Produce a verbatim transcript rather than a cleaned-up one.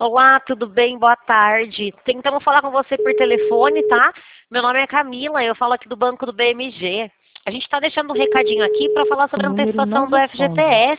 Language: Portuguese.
Olá, tudo bem? Boa tarde. Tentamos falar com você por telefone, tá? Meu nome é Camila, eu falo aqui do banco do B M G. A gente está deixando um recadinho aqui para falar O sobre a número não antecipação do responde. F G T S.